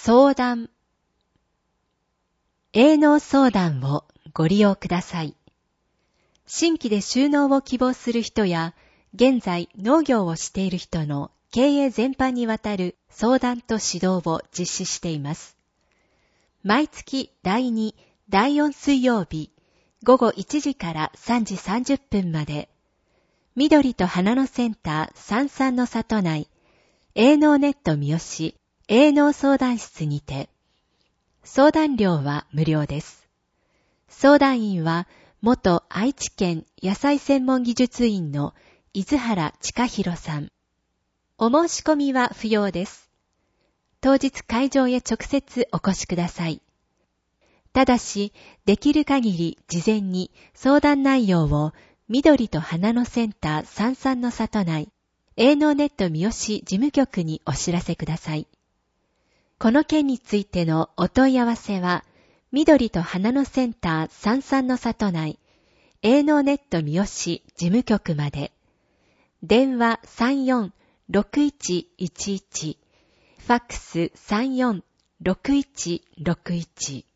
相談、営農相談をご利用ください。新規で就農を希望する人や、現在農業をしている人の経営全般にわたる相談と指導を実施しています。毎月第2、第4水曜日、午後1時から3時30分まで、緑と花のセンター33の里内、営農ネット三好営農相談室にて、相談料は無料です。相談員は、元愛知県野菜専門技術院の伊豆原親弘さん。お申し込みは不要です。当日会場へ直接お越しください。ただし、できる限り事前に相談内容を緑と花のセンター33の里内、営農ネット三好事務局にお知らせください。この件についてのお問い合わせは、緑と花のセンター33の里内、営農ネット三好事務局まで。電話34-6111、ファックス34-6161。